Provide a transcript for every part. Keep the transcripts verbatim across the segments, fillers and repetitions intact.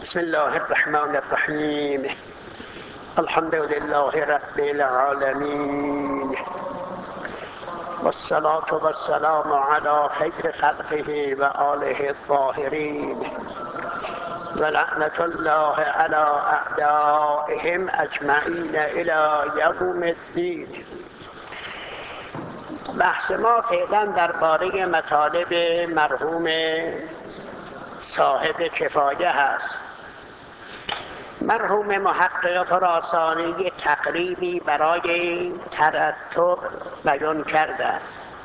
بسم الله الرحمن الرحیم. الحمد لله رب العالمین والصلاة والسلام على خیر خلقه و آله الطاهرین و لعنة الله على اعدائهم اجمعین الی یوم الدین. بحث ما فعلا درباره مطالب مرحوم صاحب کفایه هست. مرحوم محقق خراسانی یک تقریبی برای ترتب بیان کردند.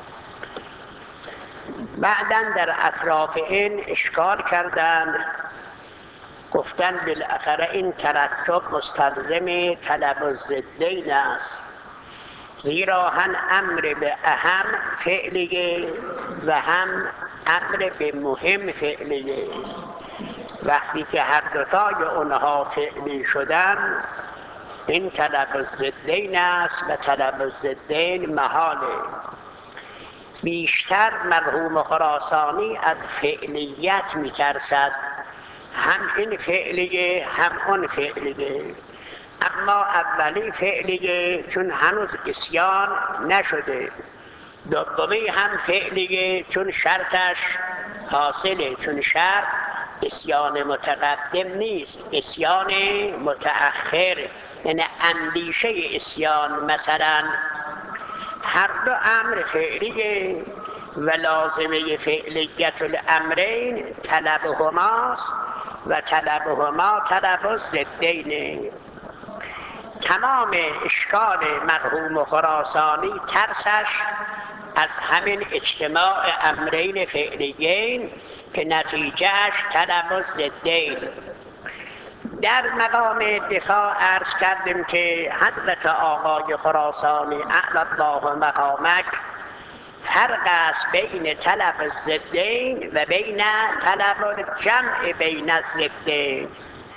بعداً در اطراف این اشکال کردند، گفتن بالاخره این ترتب مستلزم طلب الضدین است، زیرا هم امر به اهم فعلیه و هم امر به مهم فعلیه. وقتی که هر دوتای اونها فعلی شدن، این طلب الضدین است و طلب الضدین محاله. بیشتر مرحوم خراسانی از فعلیت می‌ترسد، هم این فعلیه هم اون فعلیه. اما اولی فعلیه چون هنوز عصیان نشده، دومی هم فعلیه چون شرطش حاصله، چون شرط عصیان متقدم نیست، عصیان متأخر، یعنی اندیشه عصیان. مثلا هر دو امر فعلیه و لازمه فعلیت الامرین طلبهماست و طلبهما طلب الضدین. تمام اشکال مرحوم خراسانی ترسش از همین اجتماع امرین فعلیین که نتیجهش طلب الضدین. در مقام دفاع عرض کردیم که حضرت آقای خراسانی اعلی الله مقامک فرق است بین طلب الضدین و بین طلب الجمع بین الضدین.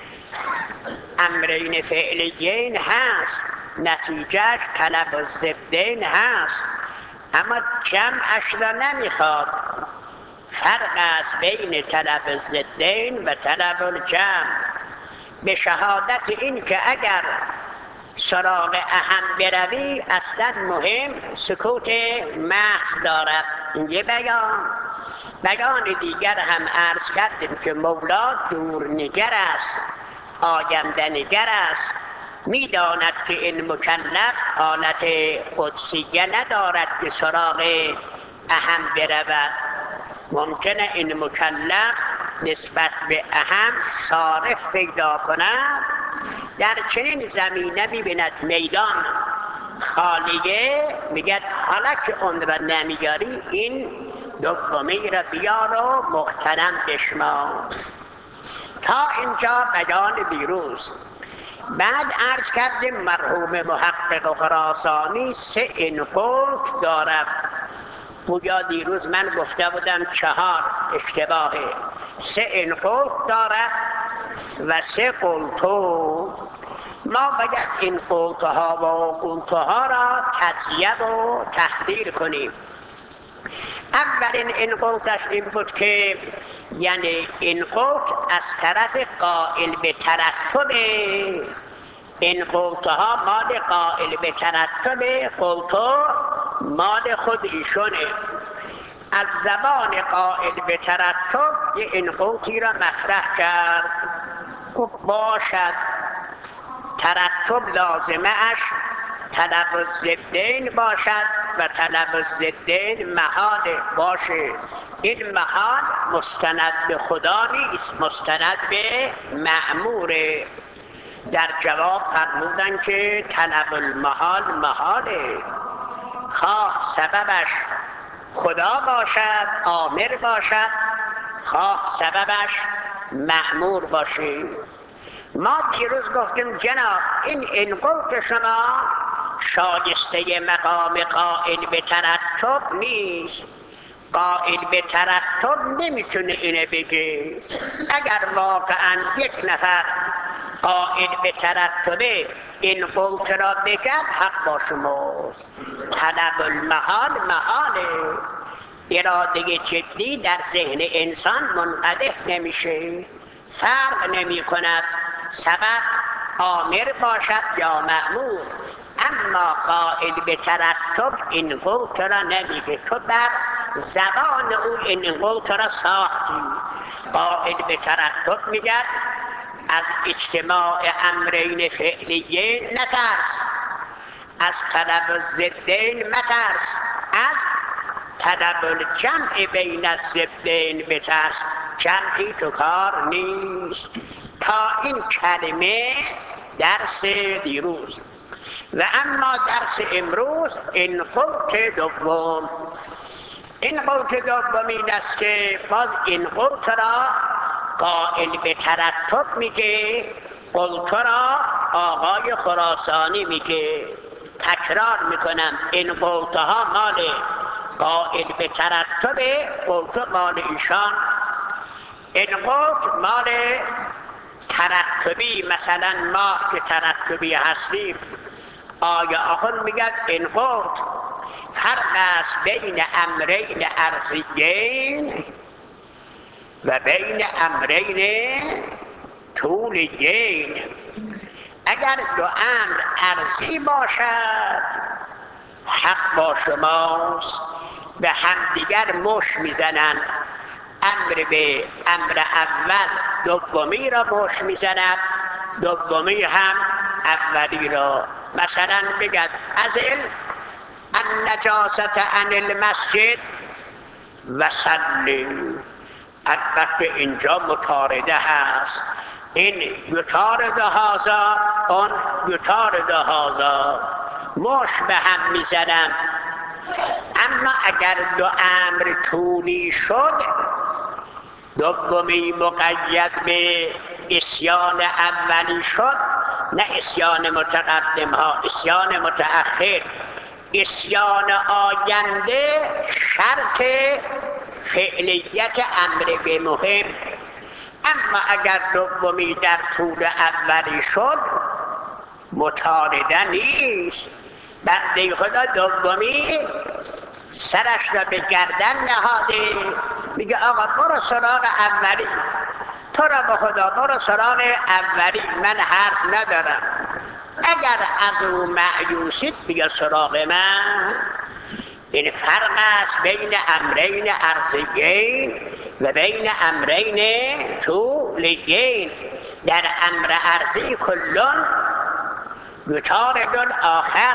امرین فعلیین هست، نتیجهش طلب الضدین هست، اما جمعش را نمیخواد. فرق است بین طلب الضدین و طلب الجمع. به شهادت این که اگر سراغ اهم بروی اصلا مهم سکوت محض دارد. این یه بیان. بیان دیگر هم عرض کردیم که مولا دورنگر است، آینده نگر است، میداند که این مکلف حالت قدسیه ندارد که سراغ اهم برود. ممکنه این مکلف نسبت به اهم صارف پیدا کند. در چنین زمینه می‌بیند میدان خالیه، میگه حالا که اون را نمیاری این دومی را بیار و محترم بشمار. تا اینجا بیان دیروز. بعد عرض کردیم مرحوم محقق خراسانی سه انقلت دارد. گویا دیروز من گفته بودم چهار، اشتباهه. سه انقلت دارد و سه قلتو. ما باید این قلتها و قلتها را تجزیه و تحلیل کنیم. اولین انقلتش این بود که یعنی انقلت از طرف قائل به ترتب. این قلتها مال قائل به ترتب، قلتو مال خود ایشونه. از زبان قائل به ترتب یه انقلتی را مطرح کرد. خب باشد، ترتب لازمه اش طلب الضدین باشد و طلب الضدین محال باشه. این محال مستند به خدا نیست، مستند به مأموره. در جواب فرمودن که طلب المحال محاله، خواه سببش خدا باشد، آمر باشد، خواه سببش مأمور باشه. ما دیروز گفتیم جناب این انقلت شما شایسته مقام قائل به ترتب نیست. قائل به ترتب نمیتونه اینه بگه. اگر واقعا یک نفر قائل به ترتبه این قلت را بگه حق با شماست. طلب المحال محاله. اراده جدی در ذهن انسان منقدح نمیشه. فرق نمی کند سبب آمر باشد یا مأمور، اما قائل به ترتب این قول تو را نمیگه. تو بر زبان او این قول تو را ساختی. قائل به ترتب میگه از اجتماع امرین فعلیین نترس، از طلب الضدین مترس، از طلب الجمع بین الضدین بترس. جمعی تو کار نیست. تا این کلمه درس دیروز. و اما درس امروز این قلت دوم. این قلت دوم این است که باز این قلت را قائل به ترتب میگه، قلت را آقای خراسانی میگه. تکرار میکنم این قلت ها مال قائل به ترتب، قلت مال ایشان. این قلت مال ترتبی، مثلا ما که ترتبی هستیم، آیا آخر میگد این قلت فرق است بین امرین ارضیین و بین امرین طولیین. اگر دو امر ارضی باشد حق با شماست، به همدیگر مش میزنند. امر به امر اول دومی را مش میزند، دومی هم اولی را. مثلا بگد ازل النجاسة عن المسجد و سلی. البته اینجا مطارده هست، این یطارد هذا، اون یطارد هذا، مش به هم میزنم. اما اگر دو امر طولی شد، دومی مقید به اسیان اولی شد، نه اسیان متقدم ها، اسیان متأخر. اسیان آینده شرط فعلیت امر به مهم. اما اگر دومی در طول اولی شد مطارده نیست. بنده خدا دومی سرش را به گردن نهاده، میگه آقا برو سراغ اولی، تو را به خدا برو سراغ اولی، من حرف ندارم. اگر از او مایوسید بیا سراغ من. این فرق است بین امرین ارضیین و بین امرین طولیین. در امر ارضی کلون یطارد الاخر،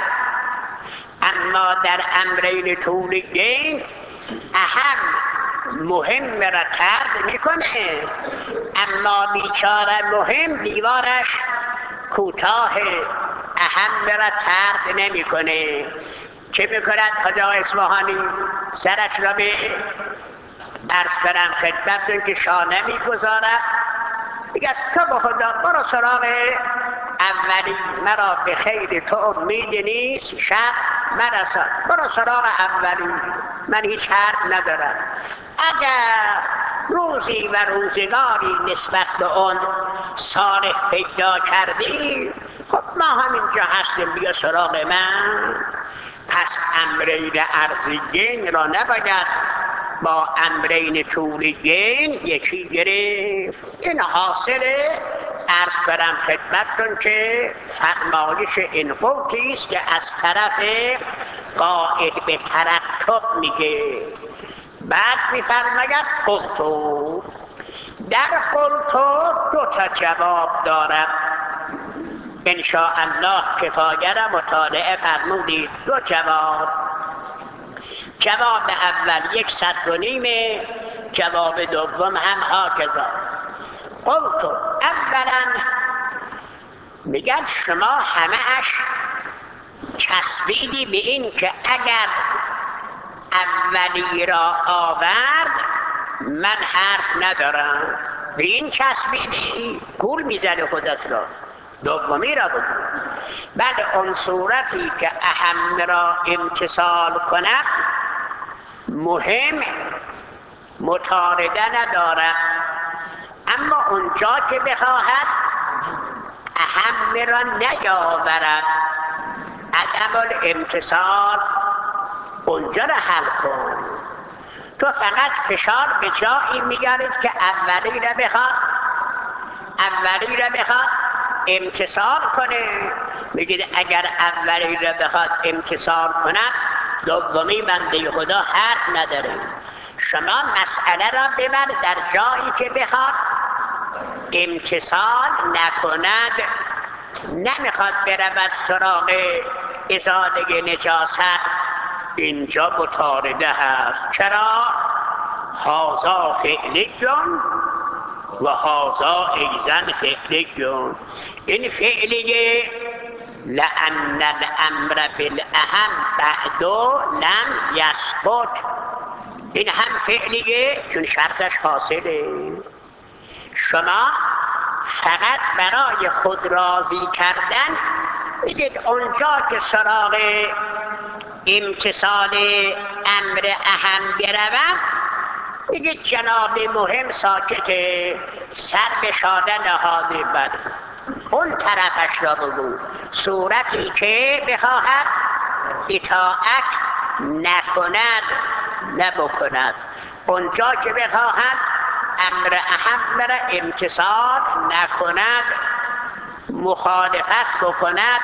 اما در امرین طولیین اهم مهم را طرد میکنه، اما بیچاره مهم دیوارش کوتاه، اهم را طرد نمیکنه. چه میکند حاجی اصفهانی؟ سرش را به عرض کنم خدمتتون که شانه میگذارد، میگه تو به خدا برو سراغ اولی، مرا به خیر تو امید نیست، شب مرسان، برو سراغ اولی، من هیچ حرف ندارم. اگر روزی و روزگاری نسبت به اون صالح پیدا کردی، خب ما همینجا هستیم، بیا سراغ من. پس امرین ارضیین را نباید با امرین طولیین یکی گرفت. این حاصله عرض کنم خدمتتون که فرمایش این قولی است که از طرف قائل به ترتب میگه. بعد میفرماید قلتو. در قلتو دو تا جواب دارم، انشاءالله کفایه را مطالعه فرمودید. دو جواب. جواب اول یک سطر و نیمه، جواب دوم هم هاکذا. قلتو اولا میگن شما همه اش چسبیدی به این که اگر اولی را آورد من حرف ندارم، به این چسبیدی، گول میزنی خودت را. دومی را بگو. بعد اون صورتی که اهم را امتصال کند مهم مطارده ندارد، اما اونجا که بخواهد اهم را نیاورد، عدم الامتصال، اونجا را حل کن. تو فقط فشار به جایی میگرید که اولی را بخواد اولی را بخواد امتثال کنه، میگید اگر اولی را بخواد امتثال کند دومی بنده خدا حرف نداره. شما مسئله را ببر در جایی که بخواد امتثال نکند، نمیخواد برود سراغ ازاله نجاست، اینجا مطارده هست. چرا؟ هازا فعلیون و هازا ایزن فعلیون. این فعلیه لأن الامر بالاهم بعدو لم یسقط، این هم فعلیه چون شرطش حاصله. شما فقط برای خود راضی کردن میگید اونجا که سراغ امتثال امر اهم بروم، میگید جناب مهم ساکته، سر به شانه نهاده، بر اون طرفش را بگو. صورتی که بخواهد اطاعت نکند نبکند، اونجا که بخواهد امر اهم را امتثال نکند، مخالفت بکند،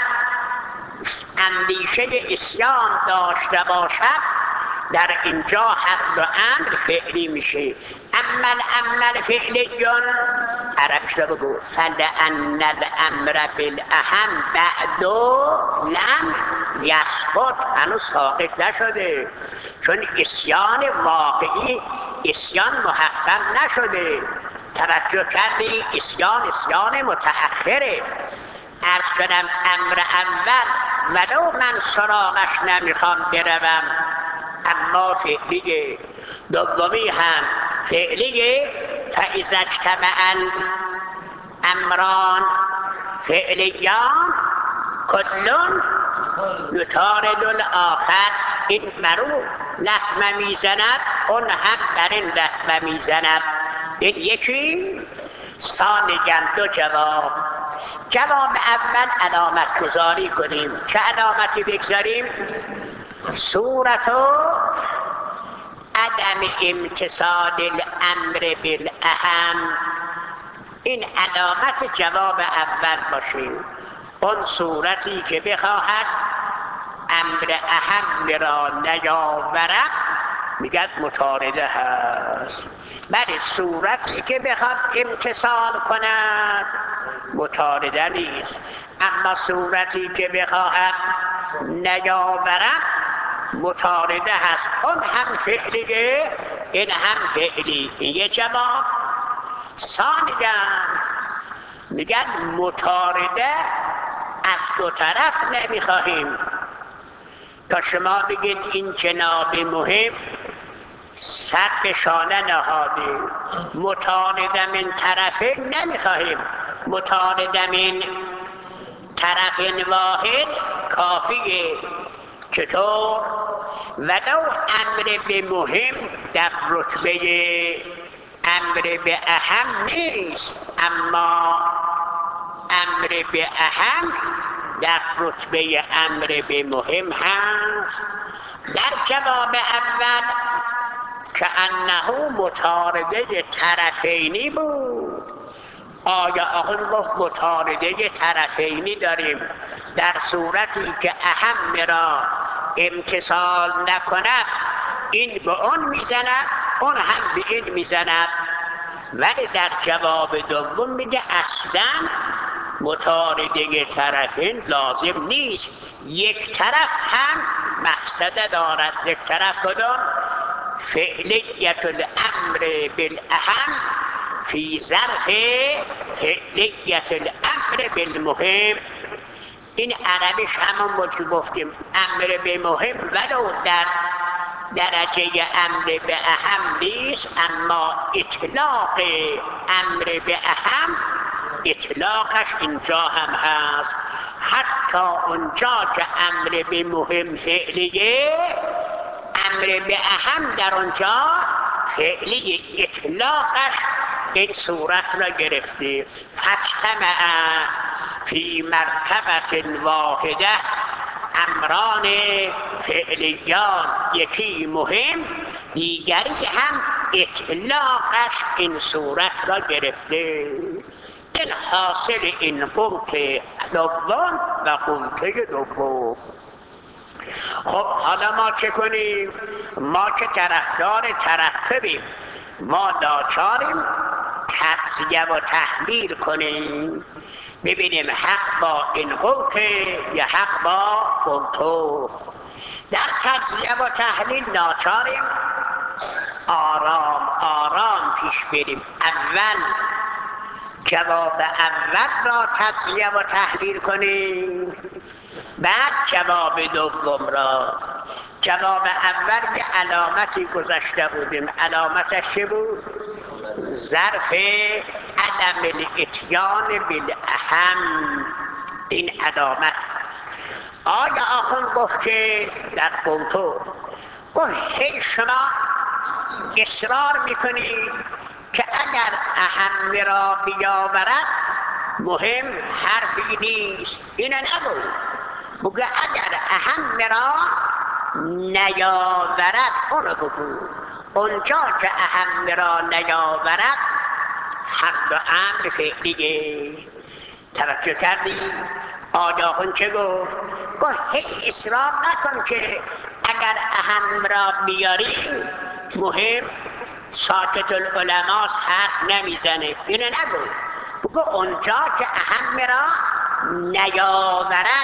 اندیشه عصیان داشته باشد، در اینجا هر دو امر فعلی میشه. اما الامر فعلیون عربش رو بگو فلأن الامر بالاهم بعدو لم یسقط، هنوز ساقط نشده، چون عصیان واقعی عصیان محقق نشده. توجه کردی؟ عصیان عصیان متأخره. عرض کنم امر اول ولو من سراغش نمیخوام بروم اما فعلیه، دومی هم فعلیه. فاذا اجتمع الامران فعلیان کلون یطارد الاخر، این برو لطمه میزند اون هم بر این لطمه میزند. این یکی. ثانیاً دو جواب. جواب اول علامت گذاری کنیم. چه علامتی بگذاریم؟ صورت عدم امتثال الامر بالاهم، این علامت جواب اول باشه. اون صورتی که بخواهد امر اهم را نیاورد میگد مطارده هست. بله صورتی که بخواد امتثال کند مطارده نیست، اما صورتی که بخواهد نیاورد مطارده هست. اون هم فعلیه این هم فعلی. این یه جواب. ثانیاً میگن مطارده از دو طرف نمیخواهیم. تا شما بگید این جناب مهم سر به شانه نهاده، مطارده من طرفه نمیخواهیم، مطارده من طرف واحد کافیه. چطور؟ ولو امر به مهم در رتبه امر به اهم نیست، اما امر به اهم در رتبه امر به مهم هست. در جواب اول که انه مطارده طرفینی بود. آیا آخون گفت مطارده طرفینی داریم، در صورتی که اهم را امتثال نکند این به اون میزند اون هم به این میزند. ولی در جواب دوم میگه اصلا مطارده طرفین لازم نیست، یک طرف هم مقصد دارد. یک طرف کدام؟ فعلیت الامر بالاهم فی ظرف فعلیت الامر بالمهم. این عربیش همون که گفتیم امر به مهم ولو در درجه امر به اهم نیست، اما اطلاق امر به اهم اطلاقش اینجا هم هست. حتی اونجا که امر به مهم فعلیه، امر به اهم در اونجا فعلی اطلاقش این صورت را گرفته. فاجتمع فی مرتبة واحده امران فعلیان، یکی مهم دیگری هم اطلاقش این صورت را گرفته. این حاصل این قوت دوم و قوت دوم. خب حالا ما چه کنیم؟ ما که طرفدار ترقبیم، ما ناچاریم تجزیه و تحلیل کنیم، ببینیم حق با این قوت یا حق با قوتو. در تجزیه و تحلیل ناچاریم آرام آرام پیش بریم. اول جواب اول را تجزیه و تحلیل کنیم، بعد جواب دوم را. جواب اول یه علامتی گذاشته بودیم، علامتش چه بود؟ ظرف عدم الاتیان بالاهم. این علامت آیا آخون گفت که در قوتو گفت هی شما اصرار میکنید که اگر اهم را بیاورد مهم حرفی نیست. اینو نگو، بگو اگر اهم را نیاورد اونو بگو. اونجا که اهم را نیاورد هر دو امر فعلیه. توجه کردی؟ آیا خون چه گفت؟ گفت هی اصرار نکن که اگر اهم را بیاری مهم ساکت العلماس حرف نمیزنه. اینو نگو، بگو اونجا که اهم را نیاورد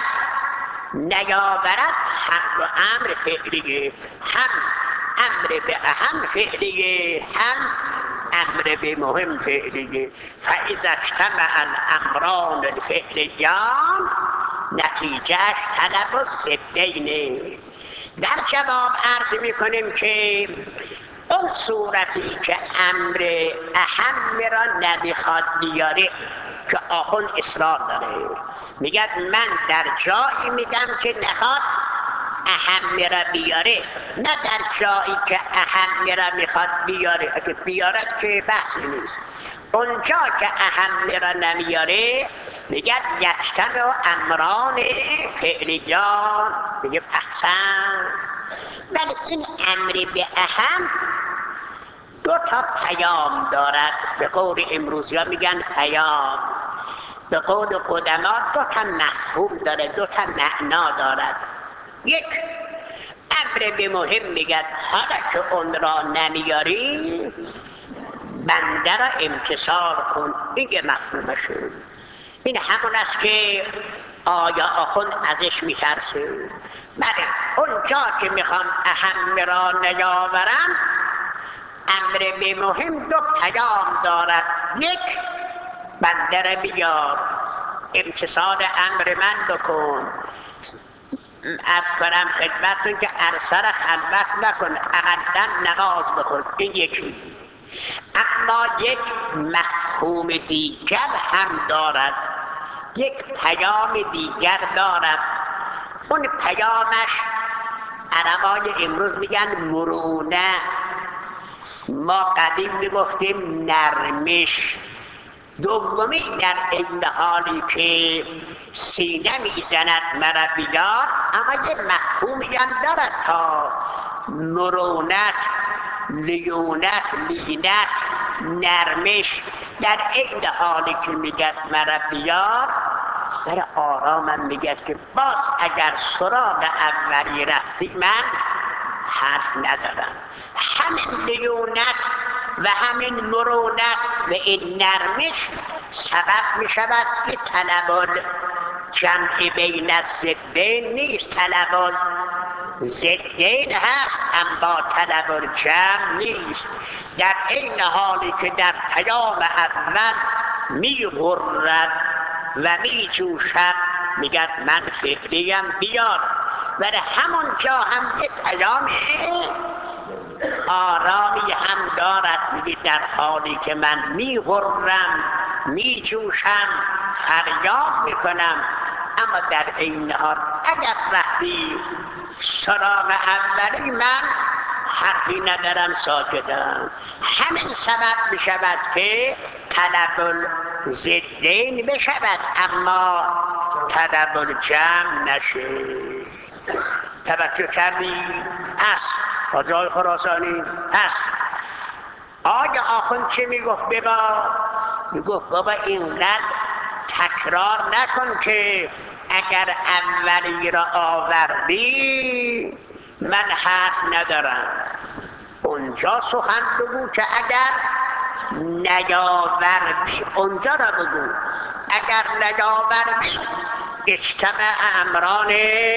نیاورد هر دو امر فعلیه، هم امر به اهم فعلیه، هم امر به مهم فعلیه. فاذا اجتمع الامران الفعلیان نتیجهش طلب الضدین. در جواب عرض میکنیم که اون صورتی که امر اهم را نمیخواد بیاره، که آخون اصرار داره، میگه من در جایی میگم که نخواد اهم را بیاره، نه در جایی که اهم را میخواد بیاره. اگه بیارد که بحثی نیست. اونجا که اهم را نمیاره میگه یجتمع امران فعلیان. میگه احسن. ولی این امر به اهم دو تا پیام دارد. به قول امروزی ها میگن پیام، به قول قدما دو تا مفهوم داره، دو تا معنا دارد. یک امر به مهم میگن حالا که اون را نمیاری بنده را امتثال کن. این یه مفهومشه. این همون است که آیا آخون ازش میترسه. بله اونجا که میخوام اهم را نیاورم امر به مهم دو پیام دارد. یک بنده را بیار، امتثال امر من بکن. عرض کنم خدمتتون که ارسل خلوت نکن، اقلا نماز بخون. این یکی. اما یک مفهوم دیگر هم دارد، یک پیام دیگر دارد. اون پیامش عربای امروز میگن مرونه، ما قدیم میگفتیم نرمش. دومی در این حالی که سینه میزند مرا بیار، اما یه مفهومی هم دارد تا مرونت، لیونت، لینت، نرمش. در این حالی که میگد مرا بیار برای آرامم میگد که باز اگر سراغ اولی رفتی من حرف ندارم. همین لیونت و همین مرونت و این نرمش سبب می شود که طلب جمع بین الضدین نیست، طلب ضدین هست اما طلب جمع نیست. در این حالی که در پیام اول می غرد و می جوشد میگد من فعلیم بیار، ولی همون جا هم یک پیام آرامی هم دارد. میگه در حالی که من می غرم می جوشم فریاد میکنم، اما در این حال اگر رفتی سراغ اولی من حرفی ندارم، ساکتم. همین سبب میشود که طلب الضدین بشود اما طلب الجمع نشه. توجه کردی؟ پس آجای خراسانی، پس آیا آخون چه میگفت؟ ببا میگفت بابا اینقدر تکرار نکن که اگر اولی را آوردی من حرف ندارم. اونجا سخن بگو که اگر نیاوردی اونجا را بگو. اگر نیاوردی اجتماع امران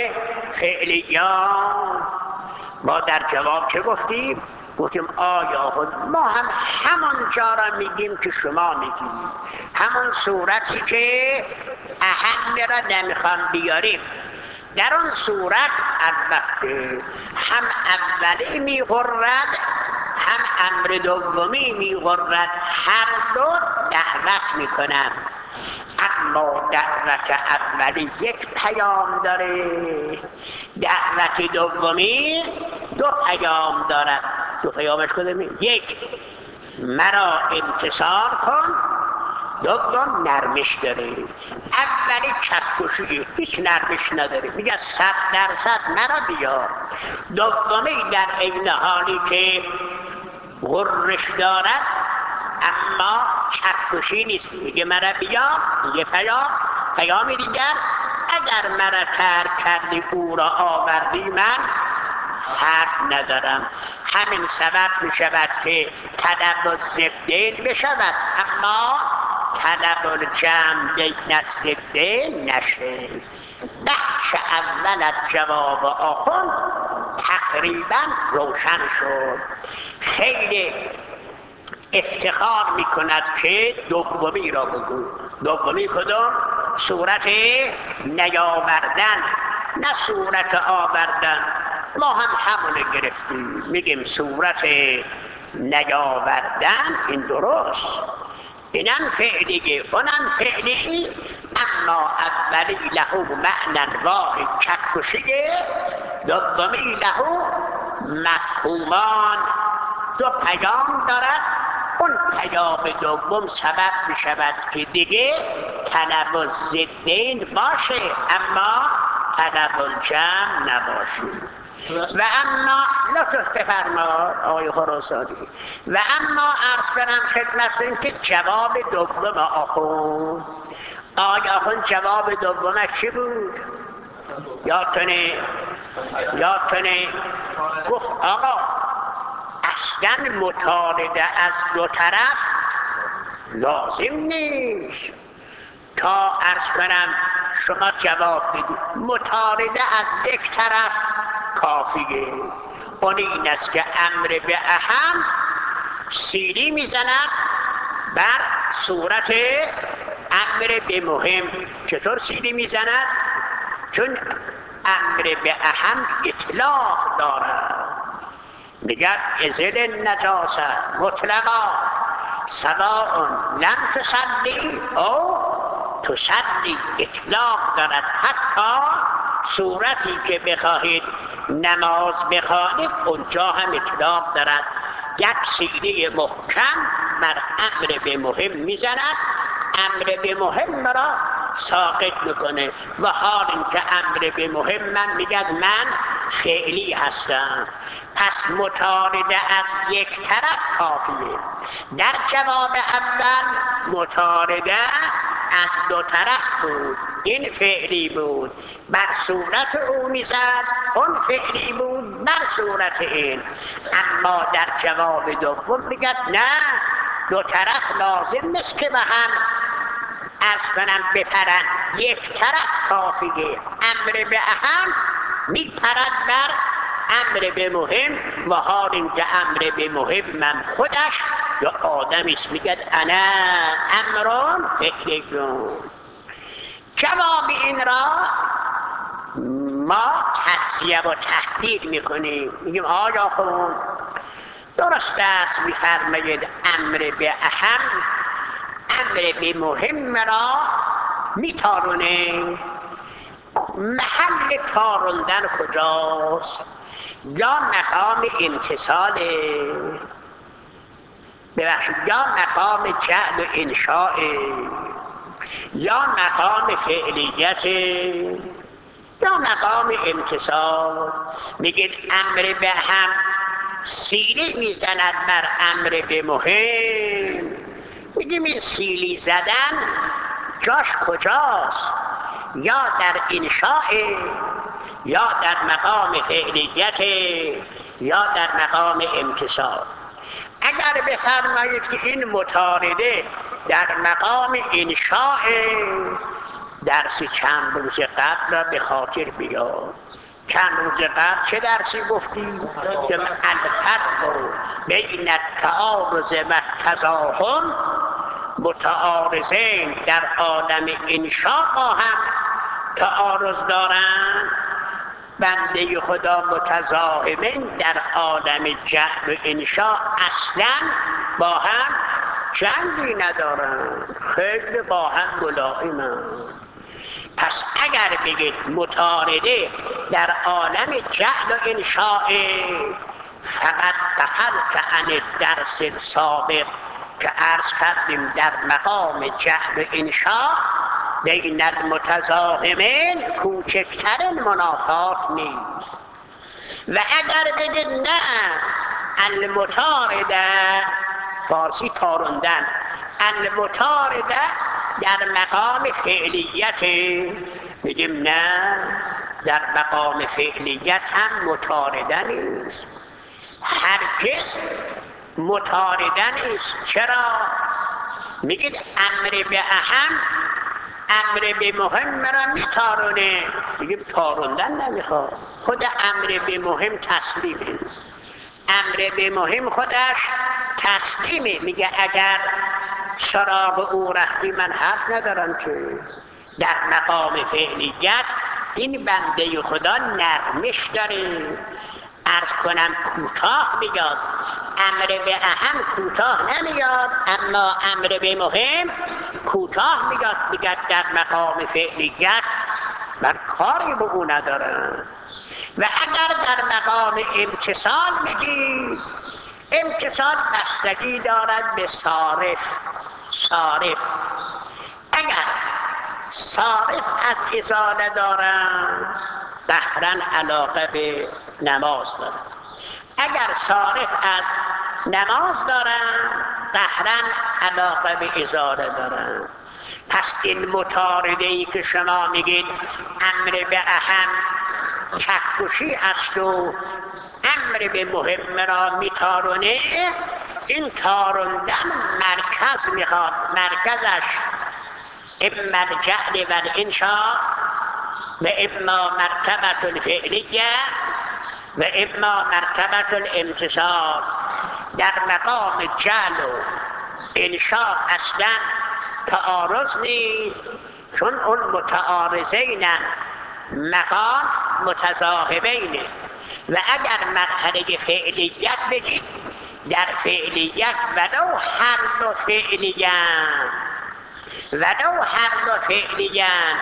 فعلیان. ما در جواب چه گفتیم؟ گفتیم آیا ما هم همون جا را میگیم که شما میگیم، همون صورتی که اهم را نمیخوام بیاریم. در اون صورت البته هم اولی میغرد هم امر دومی میغرد، هر دو دعوت میکنن. اما دعوت اولی یک پیام داره، دعوت دومی دو پیام دارد. دو پیامش کدومی؟ یک، مرا انتصار کن. دوم نرمش داره. اولی چکشی، هیچ نرمش نداره، میگه صد درصد مرا بیار. دومی در این حالی که غرش دارد اما چکشی نیست، میگه مرا بیار. یه پیام. پیامی دیگر، اگر مرا ترک کردی او را آوردی من حرف ندارم. همین سبب می شود که طلب الضدین بشود اما طلب الجمع بین الضدین نشه. بخش اول از جواب آخوند تقریبا روشن شد. خیلی افتخار می کند که دومی را بگو. دومی کدوم؟ صورت نیاوردن، نه صورت آوردن. ما هم همونه گرفتیم، میگیم صورت نیاوردن این درست، اینم فعلیه اونم فعلی، اما اولی له معنی واحد چکشیه، دومی له مفهومان دو پیام دارد. اون پیام دوم سبب می شود که دیگه طلب الضدین باشه اما طلب الجمع نباشه. و اما لطف بفرما آقای خراسانی، و اما عرض کنم خدمتتون که جواب دوم آخوند، آقای آخوند جواب دومش چی بود؟ یادتونه؟ یادتونه؟ گفت آقا اصلا مطالده از دو طرف لازم نیست. تا عرض کنم شما جواب بدید مطالده از یک طرف کافیه. اون این است که امر به اهم سیلی میزند بر صورت امر به مهم. چطور سیلی میزند؟ چون امر به اهم اطلاق دارد. میگه ازل نجاست مطلقا سواء لم تصلی او تصلی، اطلاق دارد. حتی صورتی که بخواهید نماز بخوانید اونجا هم اطلاق دارد. یک سیلی محکم بر امر به مهم میزند، امر به مهم را ساقط میکنه. و حال اینکه امر به مهم من میگد من فعلی هستم، پس مطالده از یک طرف کافیه. در جواب اول مطالده از دو طرف بود، این فعلی بود بر صورت او میزد، اون فعلی بود بر صورت این. اما در جواب دوم میگد نه، دو طرف لازم نیست که به هم عرض کنم بپرن، یک طرف کافیه. امر به اهم میپرد بر امر به مهم. و حال اینکه امر به مهم من خودش یا آدمیست میگد انا امران فعلیون. جواب این را ما تجزیه و تحلیل میکنیم، میگیم آیا خون درست است میفرمایید امر به اهم امر به مهم را میتارونه، محل تاروندن کجاست؟ یا مقام امتصاله، ببخشید یا مقام جعل و انشاء، یا مقام فعلیت، یا مقام امتصال. میگید امر به هم سیلی میزند بر امر به مهم، میگیم این سیلی زدن جاش کجاست؟ یا در انشاء، یا در مقام فعلیت، یا در مقام امتصال. اگر بفرمایید که این مطارده در مقام انشاء، درسی چند روز قبل را به خاطر بیار. چند روز قبل چه درسی گفتیم؟ که الفرق بین التعارض و التزاحم، متعارضین در عالم انشاء با هم تعارض دارند، بنده خدا متزاحمین در عالم جعل و انشاء اصلا با هم جنگی ندارند، خیلی با هم ملائمند. پس اگر بگید مطارده در عالم جعل و انشاء، فقط غفلت عن الدرس السابق که عرض کردیم در مقام جعل و انشاء بین المتزاحمین کوچکترین منافات نیست. و اگر بگید نه المطارده، فارسی تاروندن، المطارده در مقام فعلیت، بگیم نه در مقام فعلیت هم مطارده نیست، هرگز مطارده نیست. چرا؟ میگید امر به اهم امر به مهم را میتارونه، میگیم تاروندن نمیخواد، خود امر به مهم تسلیمه، امر به مهم خودش تسلیمه. میگه اگر سراغ او رفتی من حرف ندارم که. در مقام فعلیت این بنده خدا نرمش داره، عرض کنم کوتاه میاد، امر به اهم کوتاه نمیاد، اما امر به مهم کوتاه میاد. میگه در مقام فعلیت من کاری به او ندارم. و اگر در مقام امتصال میگی، امتصال بستگی دارد به صارف. صارف اگر صارف از ازاله دارد قهرن علاقه به نماز دارد، اگر صارف از نماز دارد قهرن علاقه به ازاله دارد. پس این مطارده‌ای که شما میگید امر به اهم چکشی است و امر به مهم را میتارونه، این تاروندن مرکز میخواد، مرکزش اما الجعل و الانشاء و اما مرتبة الفعلیه و اما مرتبة الامتصال. در مقام جعل و انشاء اصلا تعارض نیست، چون اون متعارضینن، مقام متزاحمینه. و اگر مرحله فعلیت بگید، در فعلیت ولو هر دو فعلیان ولو هر دو فعلیان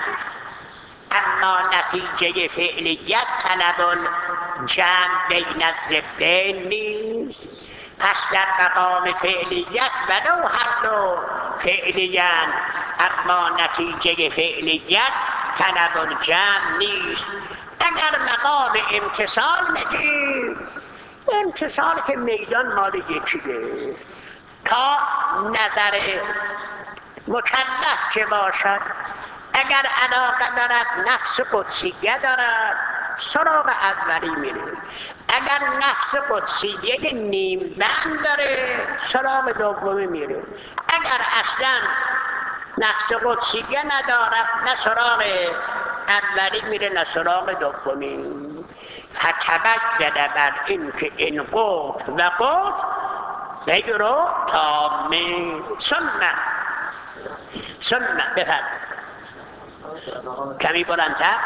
اما نتیجه فعلیت طلب جمع بین الضدین نیست. پس در مقام فعلیت ولو هر دو فعلیان اما نتیجه فعلیت طلب جمع نیست. اگر مقام امتصال میگی، امتصال که میدان مال یکیه، تا نظر مکلف که باشد، اگر علاقه دارد نفس قدسیه دارد سراغ اولی میره، اگر نفس قدسیه نیم بند داره سراغ دومی میره، اگر اصلا نفس قدسیه ندارد نه سراغ اولی میره نه سراغ دومی. فتبدل بر این که این قوت و قوت غیر تامه. ثم ثم بفرد کمی بلندتر.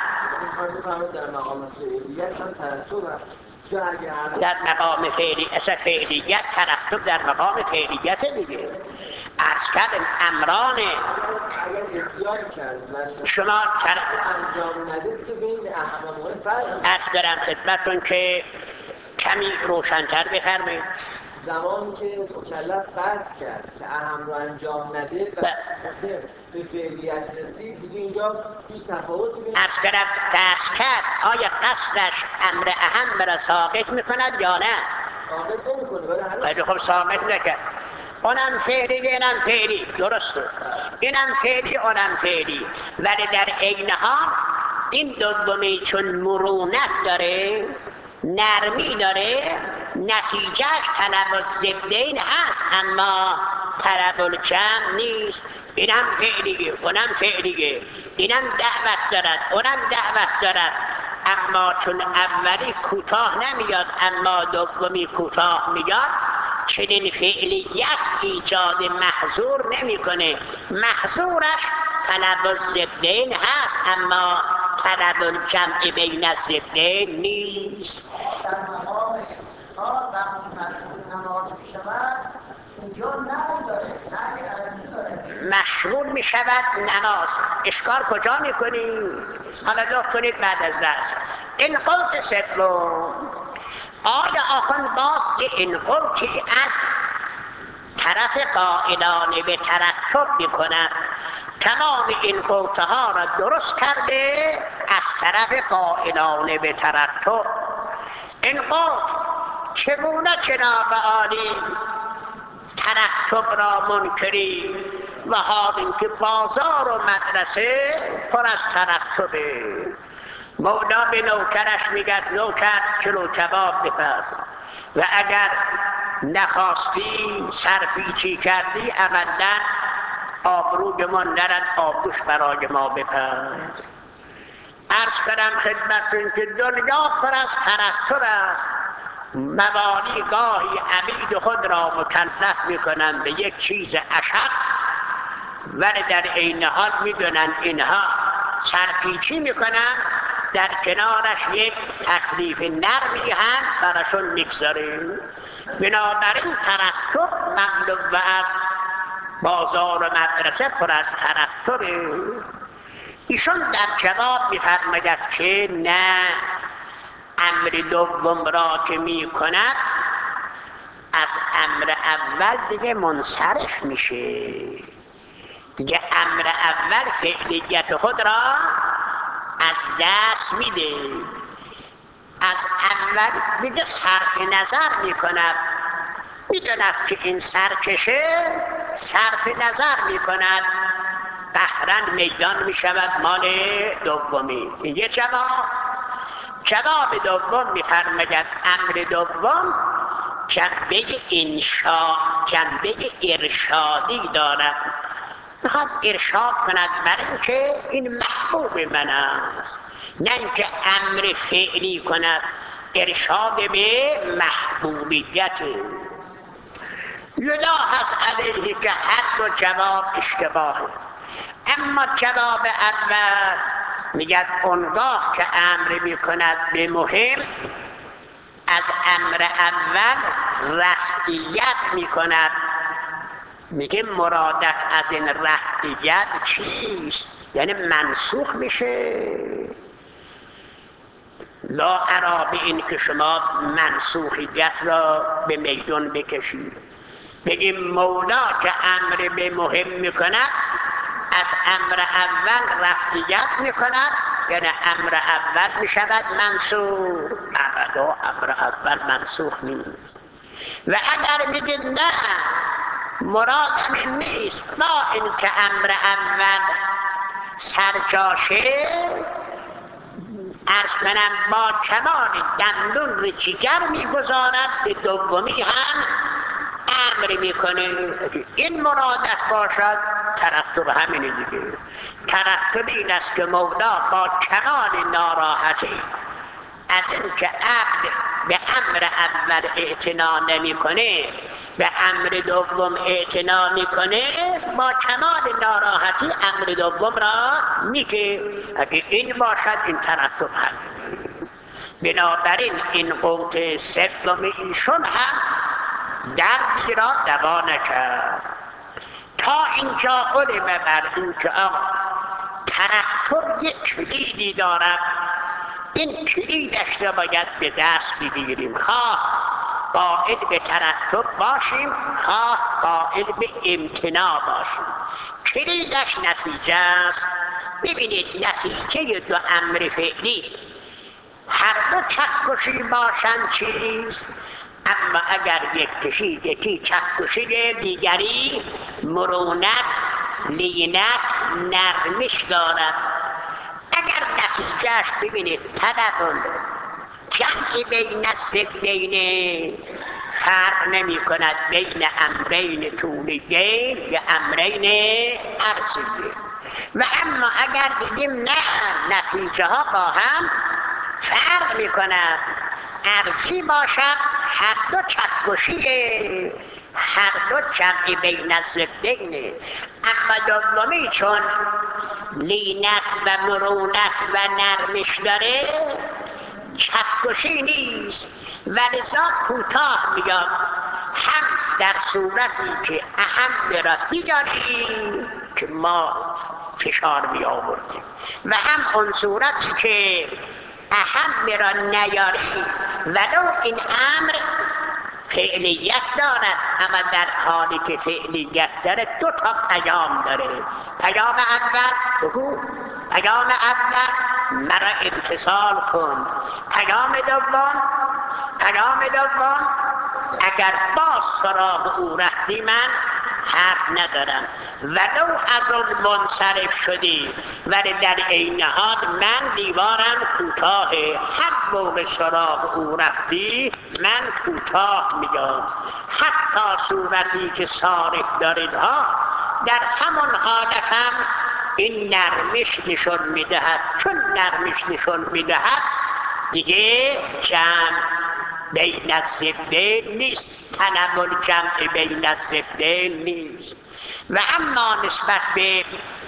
در مقام فعلی اصلا فعلیت ترتب در مقام فعلیت دیگه. عرض کردم امران شما تر... عرض دارم خدمتون که کمی روشن‌تر بفرمایید. زمانی که مکلف قصد کرد که اهم رو انجام نده و به فعلیت رسید، دیگه اینجا هیچ تفاوتی بین عرض کردم قصد کرد، آیا قصدش امر اهم را ساقط میکند یا نه؟ ساقط نمیکنه، ولی خیلی خوب ساقط نکرد. خب اونم فعلی اینم فعلی، درسته، اینم فعلی اونم فعلی، ولی در عین حال این دومی چون مرونت داره، نرمی داره، نتیجهش طلب الضدین هست اما طلب الجمع نیست. اینم فعلیه اونم فعلیه، اینم دعوت دارد اونم دعوت دارد، اما چون اولی کوتاه نمیاد اما دومی کوتاه میاد، چنین فعلیت ایجاد محظور نمیکنه. محظورش طلب الضدین هست اما طلب الجمع بین الضدین نیست. در مقام اقتصاد وقتی مشغول نماز می شود اینجا نهی داره، نهی عرضی داره، مشغول می شود نماز. اشکال کجا می کنیم؟ حالا دو کنید بعد از درس. این قلت سوم، آیا آخوند باز که این قلتی از طرف قائلانه به ترتب می کند، تمام این قلتها را درست کرده از طرف قائلانه به ترتب. این قلت چگونه جناب عالی ترتب را منکری و حال اینکه بازار و مدرسه پر از ترتبه. مولا به نوکرش میگد نوکر چلو کباب بپز و اگر نخواستی سرپیچی کردی اقلا آبرویمان نرد آبروش برای ما بپز. عرض کردم خدمتتون که دنیا پر از ترتب است. موالی گاهی عبید خود را مکلف میکنند به یک چیز اشد، ولی در عین حال میدونن اینها سرپیچی میکنن، در کنارش یک تکلیف نرمی هم براشون میگذاره. بنابراین ترتب مطلوب و از بازار و مدرسه پر از ترتبه. ایشون در جواب میفرماید که نه، امر دوم را که می کند از امر اول دیگه منصرف میشه، دیگه امر اول فعلیت خود را از دست میده، از اول دیگه صرف نظر میکند، میداند که این سرکشه صرف نظر میکند، قهرن میدان میشود مال دومی. این یه جواب. جواب دوم میفرماید امر دوم جنبه انشاء، جنبه ارشادی دارد، میخواد ارشاد کند برای اینکه این محبوب من است، نه اینکه امر فعلی کند، ارشاد به محبوبیت. یدا هست علیه که هر دو جواب اشتباهه، اما جواب اول میگه اونگاه که امر میکند به مهم، از امر اول رفعیت میکند. میگه مرادت از این رفعیت چیست؟ یعنی منسوخ میشه. لا ارا به این که شما منسوخیت را به میدان بکشید. بگیم مولا که امر به مهم میکند از امر اول رفعیت میکند، یعنی امر اول میشود منسوخ. ابدا امر اول منسوخ نیست. و اگر میگه نه مرادم این نیست، با اینکه امر اول سرجاشه، عرض کنم با کمال دندون رو جگر میگذارد، به دومی هم امر میکنه. این مرادت باشد ترتب همینه دیگه. ترتب این است که مولا با کمال ناراحتی از اینکه عقل به امر اول اعتنا نمیکنه به امر دوم اعتنا میکنه، با کمال ناراحتی امر دوم را میگه. اگه این باشد این ترتب همینه. بنابراین این قوت سوم ایشون هم دردی را دوا نکرد. تا اینجا علم بر این که ترتب یک کلیدی دارد، این کلیدش را باید به دست بگیریم، خواه قائل به ترتب باشیم خواه قائل به امتناع باشیم. کلیدش نتیجه است. ببینید نتیجه دو امر فعلی هر دو چکشی باشند چیست؟ اما اگر یک کشی یکی چکشی دیگری مرونت لینت نرمش دارد. اگر نتیجهش ببینید طلب جمع بین الضدین فرق نمی کند بین امرین طولین یا امرین عرضین. و اما اگر بگیم نه نتیجه ها با هم فرق می کند، عرضی باشد هر دو چکشیه، هر دو جمع بین الضدین. اما دومی چون لینت و مرونت و نرمش داره چکشی نیست و لذا کوتاه میاد. هم در صورتی که اهم را بیاریم که ما فشار می آوردیم و هم اون صورتی که اهم را نیاریم ولو این امر فعلیت دارد، اما در حالی که فعلیت داره دو تا پیام داره. پیام اول بگو، پیام اول مرا امتثال کن. پیام دوم، پیام دوم اگر باز سراغ او رفتی من حرف ندارم ولو از اون منصرف شدی، ولی در عین حال من دیوارم کوتاهه، هر موقع سراغ او رفتی من کوتاه میام. حتی صورتی که صارف دارید ها در همون حالت هم این نرمش نشون میدهد. چون نرمش نشون میدهد دیگه جمع بین الضدین نیست، طلب الجمع بین الضدین نیست. و اما نسبت به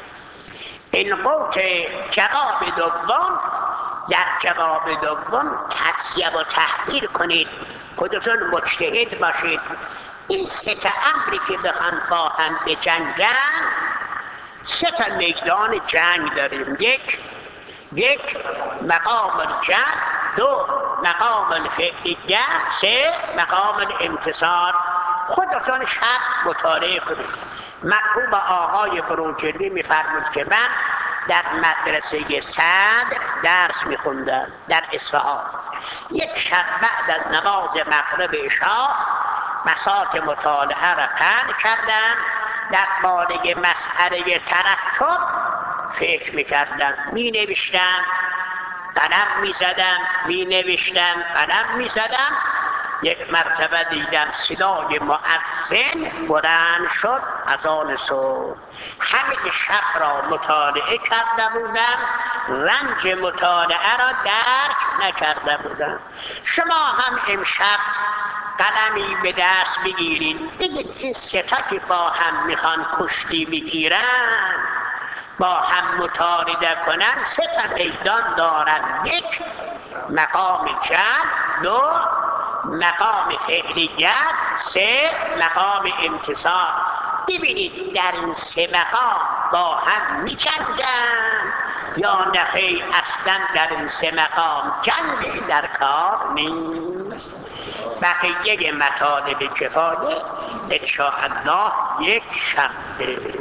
این قوت جواب دوم، در جواب دوم تجزیه و تحلیل کنید، خودتون مجتهد باشید. این سه تا امری که بخوان با هم بجنگن، سه تا میدان جنگ داریم. یک یک مقام الجمع، دو مقام الفعلیه، سه مقام الامتصال. خودتون شب مطالعه کنید. مرحوم آقای بروجردی میفرمود که من در مدرسه صدر درس میخوندم در اصفهان. یک شب بعد از نماز مغرب عشا بساط مطالعه را پهن کردم، در باره مسئله ترتب فکر میکردم، می نوشتم، قلم می زدم، می نوشتم، قلم می زدم. یک مرتبه دیدم صدای مؤذن بلند شد از آن صبح. همه شب را مطالعه کرده بودم، رنج مطالعه را درک نکرده بودم. شما هم امشب قلمی به دست بگیرید، بگید این سه تا که با هم میخوان کشتی بگیرن، با هم مطارده کنن، سه تا میدان دارن. یک مقام جمع، دو مقام فعلیت، سه مقام امتصال. ببینید در این سه مقام با هم می‌جنگن یا نخیر اصلا در این سه مقام جنگی در کار نیست. بقیه مطالب کفایه انشاءالله یک شنبه